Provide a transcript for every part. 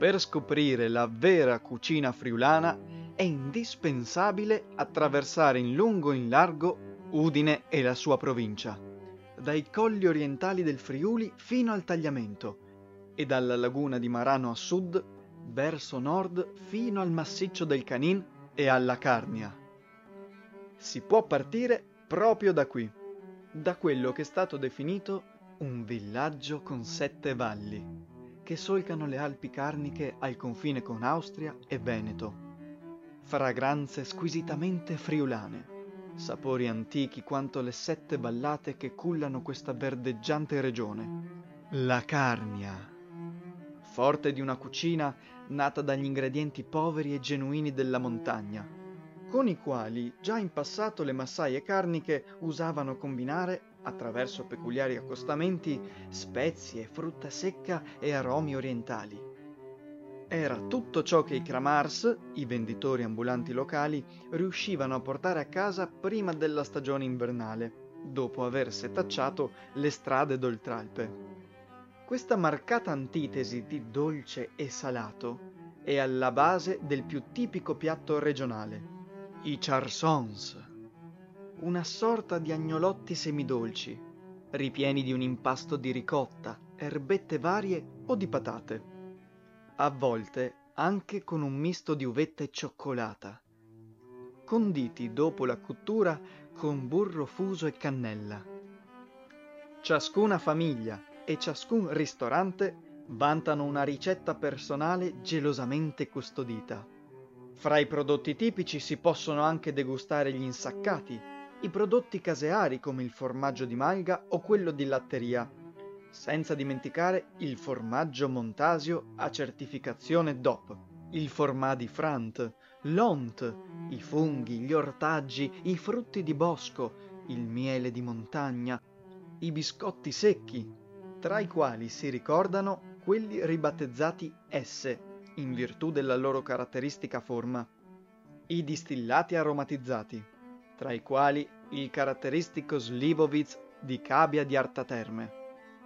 Per scoprire la vera cucina friulana è indispensabile attraversare in lungo e in largo Udine e la sua provincia, dai colli orientali del Friuli fino al Tagliamento e dalla laguna di Marano a sud verso nord fino al massiccio del Canin e alla Carnia. Si può partire proprio da qui, da quello che è stato definito un villaggio con 7 valli, che solcano le Alpi Carniche al confine con Austria e Veneto. Fragranze squisitamente friulane, sapori antichi quanto le 7 vallate che cullano questa verdeggiante regione. La Carnia, forte di una cucina nata dagli ingredienti poveri e genuini della montagna, con i quali già in passato le massaie carniche usavano combinare, attraverso peculiari accostamenti, spezie, frutta secca e aromi orientali. Era tutto ciò che i kramars, i venditori ambulanti locali, riuscivano a portare a casa prima della stagione invernale, dopo aver setacciato le strade d'Oltralpe. Questa marcata antitesi di dolce e salato è alla base del più tipico piatto regionale, i charsons, una sorta di agnolotti semidolci, ripieni di un impasto di ricotta, erbette varie o di patate, a volte anche con un misto di uvetta e cioccolata, conditi dopo la cottura con burro fuso e cannella. Ciascuna famiglia e ciascun ristorante vantano una ricetta personale gelosamente custodita. Fra i prodotti tipici si possono anche degustare gli insaccati, i prodotti caseari come il formaggio di malga o quello di latteria, senza dimenticare il formaggio montasio a certificazione DOP, il formà di Frant, l'ont, i funghi, gli ortaggi, i frutti di bosco, il miele di montagna, i biscotti secchi, tra i quali si ricordano quelli ribattezzati S, in virtù della loro caratteristica forma, i distillati aromatizzati, tra i quali il caratteristico Slivovitz di Cabia di Artaterme.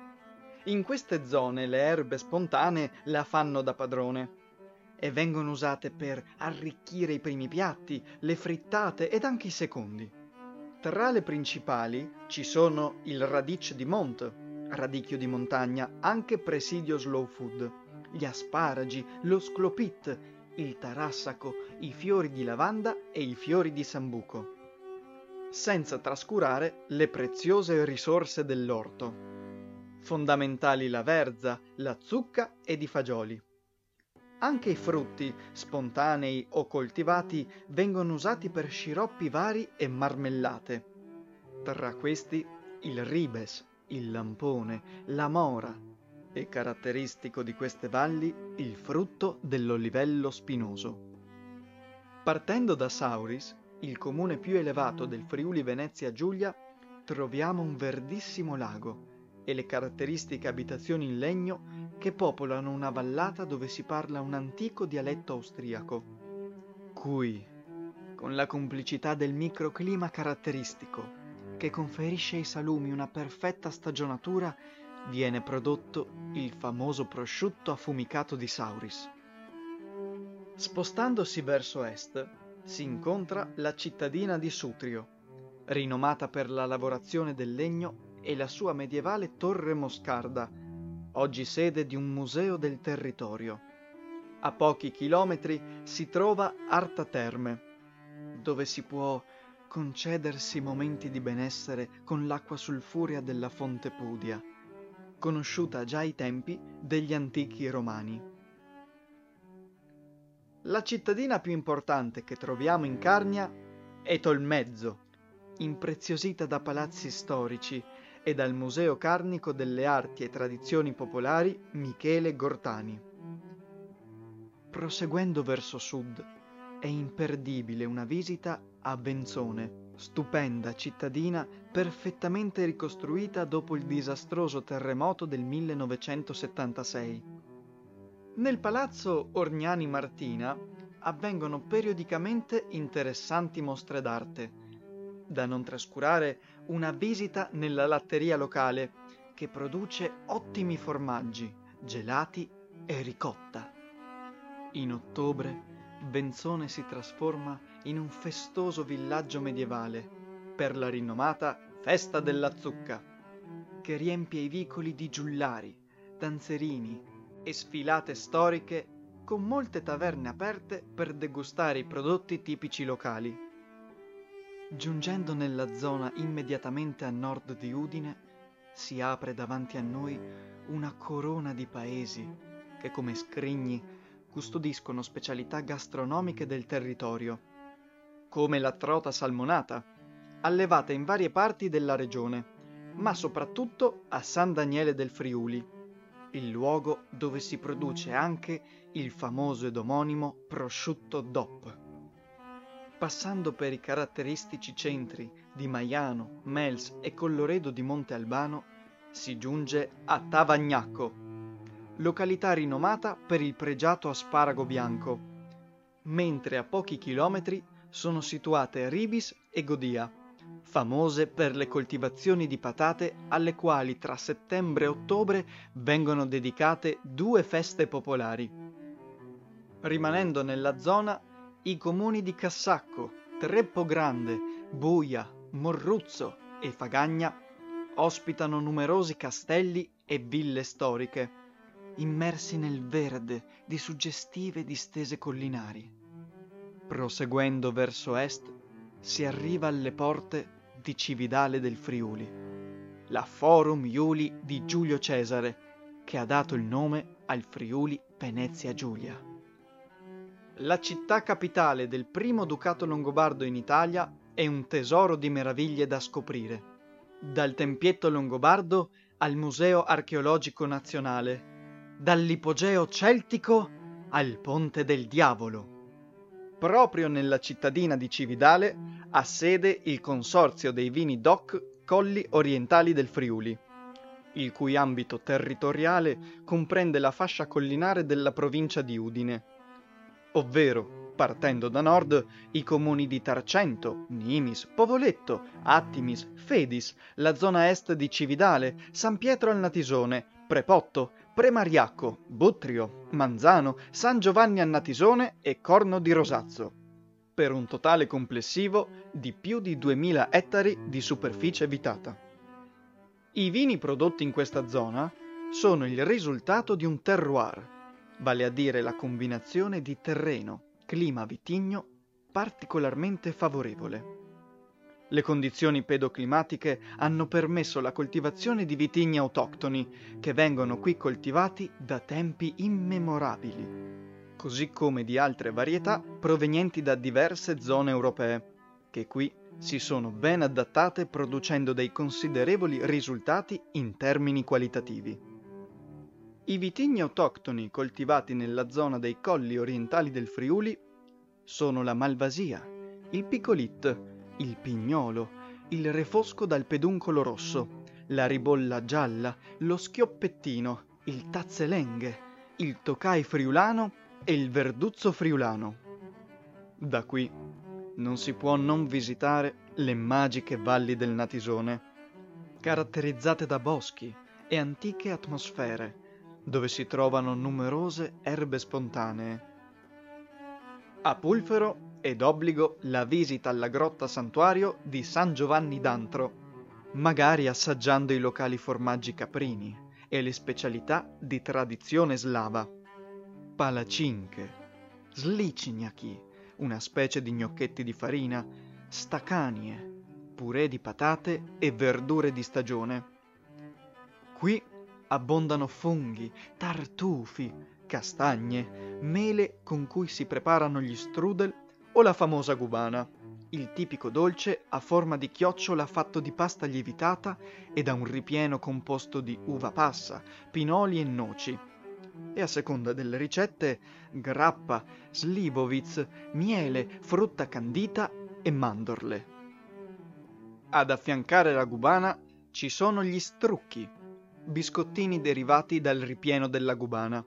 In queste zone le erbe spontanee la fanno da padrone e vengono usate per arricchire i primi piatti, le frittate ed anche i secondi. Tra le principali ci sono il radice di Mont, radicchio di montagna, anche presidio slow food, gli asparagi, lo sclopit, il tarassaco, i fiori di lavanda e i fiori di sambuco. Senza trascurare le preziose risorse dell'orto. Fondamentali la verza, la zucca ed i fagioli. Anche i frutti, spontanei o coltivati, vengono usati per sciroppi vari e marmellate. Tra questi il ribes, il lampone, la mora e caratteristico di queste valli il frutto dell'olivello spinoso. Partendo da Sauris, il comune più elevato del Friuli Venezia Giulia, troviamo un verdissimo lago e le caratteristiche abitazioni in legno che popolano una vallata dove si parla un antico dialetto austriaco, cui, con la complicità del microclima caratteristico che conferisce ai salumi una perfetta stagionatura, viene prodotto il famoso prosciutto affumicato di Sauris. Spostandosi verso est, si incontra la cittadina di Sutrio, rinomata per la lavorazione del legno e la sua medievale torre moscarda, oggi sede di un museo del territorio. A pochi chilometri si trova Artaterme, dove si può concedersi momenti di benessere con l'acqua sulfurea della fonte Pudia, conosciuta già ai tempi degli antichi romani. La cittadina più importante che troviamo in Carnia è Tolmezzo, impreziosita da palazzi storici e dal Museo Carnico delle Arti e Tradizioni Popolari Michele Gortani. Proseguendo verso sud, è imperdibile una visita a Benzone, stupenda cittadina perfettamente ricostruita dopo il disastroso terremoto del 1976. Nel palazzo Orgnani Martina avvengono periodicamente interessanti mostre d'arte. Da non trascurare una visita nella latteria locale, che produce ottimi formaggi, gelati e ricotta. In ottobre, Benzone si trasforma in un festoso villaggio medievale per la rinomata Festa della Zucca, che riempie i vicoli di giullari, danzerini e sfilate storiche con molte taverne aperte per degustare i prodotti tipici locali. Giungendo nella zona immediatamente a nord di Udine, si apre davanti a noi una corona di paesi che, come scrigni, custodiscono specialità gastronomiche del territorio, come la trota salmonata, allevata in varie parti della regione, ma soprattutto a San Daniele del Friuli, il luogo dove si produce anche il famoso ed omonimo prosciutto DOP. Passando per i caratteristici centri di Maiano, Mels e Colloredo di Monte Albano, si giunge a Tavagnacco, località rinomata per il pregiato asparago bianco, mentre a pochi chilometri sono situate Ribis e Godia, famose per le coltivazioni di patate alle quali tra settembre e ottobre vengono dedicate 2 feste popolari. Rimanendo nella zona, i comuni di Cassacco, Treppo Grande, Buia, Morruzzo e Fagagna ospitano numerosi castelli e ville storiche, immersi nel verde di suggestive distese collinari. Proseguendo verso est, si arriva alle porte di Cividale del Friuli, la Forum Iuli di Giulio Cesare, che ha dato il nome al Friuli Venezia Giulia. La città capitale del primo ducato longobardo in Italia è un tesoro di meraviglie da scoprire, dal tempietto longobardo al Museo Archeologico Nazionale, dall'ipogeo celtico al Ponte del Diavolo. Proprio nella cittadina di Cividale ha sede il Consorzio dei Vini DOC Colli Orientali del Friuli, il cui ambito territoriale comprende la fascia collinare della provincia di Udine, ovvero, partendo da nord, i comuni di Tarcento, Nimis, Povoletto, Attimis, Fedis, la zona est di Cividale, San Pietro al Natisone, Prepotto, Premariacco, Buttrio, Manzano, San Giovanni al Natisone e Corno di Rosazzo, per un totale complessivo di più di 2000 ettari di superficie vitata. I vini prodotti in questa zona sono il risultato di un terroir, vale a dire la combinazione di terreno, clima vitigno particolarmente favorevole. Le condizioni pedoclimatiche hanno permesso la coltivazione di vitigni autoctoni che vengono qui coltivati da tempi immemorabili, così come di altre varietà provenienti da diverse zone europee, che qui si sono ben adattate producendo dei considerevoli risultati in termini qualitativi. I vitigni autoctoni coltivati nella zona dei colli orientali del Friuli sono la Malvasia, il Picolit, il Pignolo, il Refosco dal peduncolo rosso, la Ribolla gialla, lo Schioppettino, il Tazzelenghe, il Tocai friulano e il Verduzzo friulano. Da qui non si può non visitare le magiche valli del Natisone, caratterizzate da boschi e antiche atmosfere, dove si trovano numerose erbe spontanee. A Pulfero è d'obbligo la visita alla grotta santuario di San Giovanni d'Antro, magari assaggiando i locali formaggi caprini e le specialità di tradizione slava. Palacinche, sliciniachi, una specie di gnocchetti di farina, stacanie, purè di patate e verdure di stagione. Qui abbondano funghi, tartufi, castagne, mele con cui si preparano gli strudel o la famosa gubana, il tipico dolce a forma di chiocciola fatto di pasta lievitata e da un ripieno composto di uva passa, pinoli e noci, e a seconda delle ricette grappa, slivovitz, miele, frutta candita e mandorle. Ad affiancare la gubana ci sono gli strucchi, biscottini derivati dal ripieno della gubana.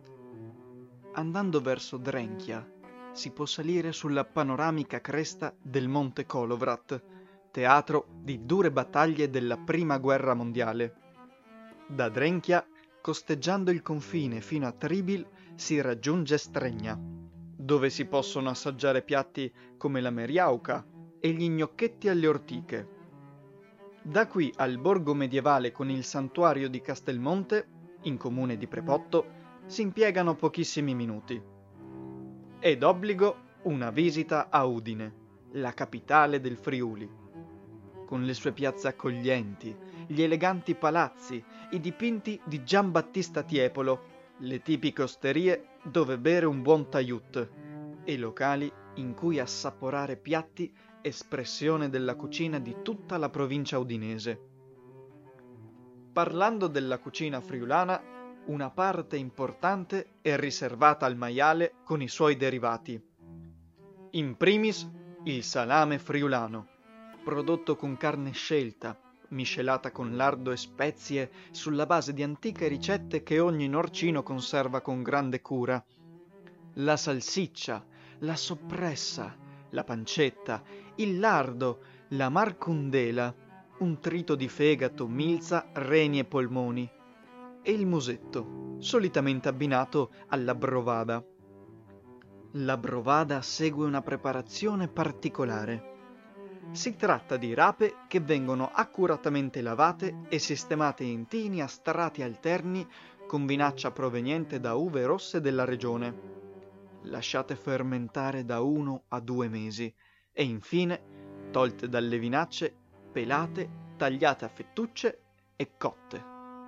Andando verso Drenchia si può salire sulla panoramica cresta del Monte Kolovrat, teatro di dure battaglie della Prima Guerra Mondiale. Da Drenchia costeggiando il confine fino a Tribil si raggiunge Stregna, dove si possono assaggiare piatti come la meriauca e gli gnocchetti alle ortiche. Da qui al borgo medievale con il santuario di Castelmonte, in comune di Prepotto, si impiegano pochissimi minuti. È d'obbligo una visita a Udine, la capitale del Friuli. Con le sue piazze accoglienti, gli eleganti palazzi, i dipinti di Giambattista Tiepolo, le tipiche osterie dove bere un buon tagliut e locali in cui assaporare piatti espressione della cucina di tutta la provincia udinese. Parlando della cucina friulana, una parte importante è riservata al maiale con i suoi derivati. In primis il salame friulano, prodotto con carne scelta, miscelata con lardo e spezie sulla base di antiche ricette che ogni norcino conserva con grande cura. La salsiccia, la soppressa, la pancetta, il lardo, la marcundela, un trito di fegato, milza, reni e polmoni, e il musetto, solitamente abbinato alla brovada. La brovada segue una preparazione particolare. Si tratta di rape che vengono accuratamente lavate e sistemate in tini a strati alterni con vinaccia proveniente da uve rosse della regione, lasciate fermentare da 1 a 2 mesi e infine tolte dalle vinacce, pelate, tagliate a fettucce e cotte.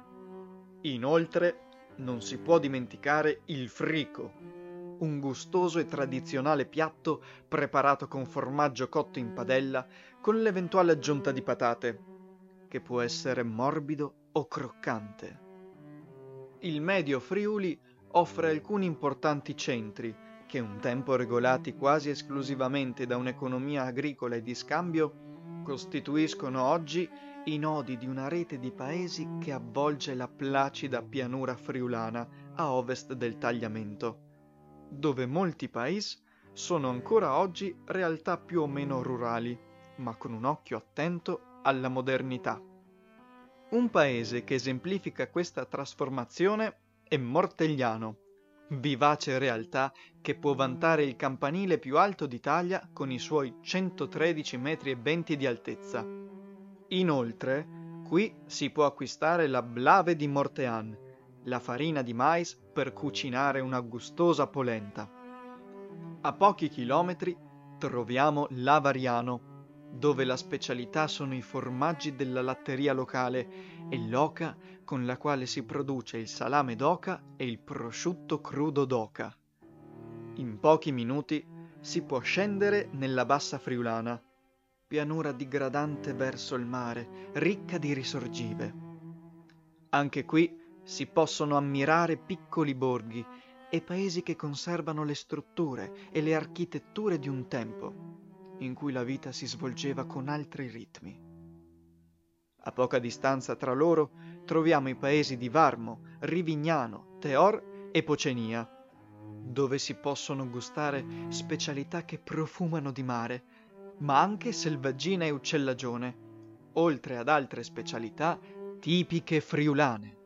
Inoltre non si può dimenticare il frico, un gustoso e tradizionale piatto preparato con formaggio cotto in padella con l'eventuale aggiunta di patate, che può essere morbido o croccante. Il Medio Friuli offre alcuni importanti centri che, un tempo regolati quasi esclusivamente da un'economia agricola e di scambio, costituiscono oggi i nodi di una rete di paesi che avvolge la placida pianura friulana a ovest del Tagliamento, dove molti paesi sono ancora oggi realtà più o meno rurali, ma con un occhio attento alla modernità. Un paese che esemplifica questa trasformazione è Mortegliano, vivace realtà che può vantare il campanile più alto d'Italia con i suoi 113,20 metri di altezza. Inoltre, qui si può acquistare la blave di Mortean, la farina di mais per cucinare una gustosa polenta. A pochi chilometri troviamo l'Avariano, dove la specialità sono i formaggi della latteria locale e l'oca con la quale si produce il salame d'oca e il prosciutto crudo d'oca. In pochi minuti si può scendere nella Bassa Friulana, pianura digradante verso il mare, ricca di risorgive. Anche qui si possono ammirare piccoli borghi e paesi che conservano le strutture e le architetture di un tempo, in cui la vita si svolgeva con altri ritmi. A poca distanza tra loro troviamo i paesi di Varmo, Rivignano, Teor e Pocenia, dove si possono gustare specialità che profumano di mare, ma anche selvaggina e uccellagione, oltre ad altre specialità tipiche friulane.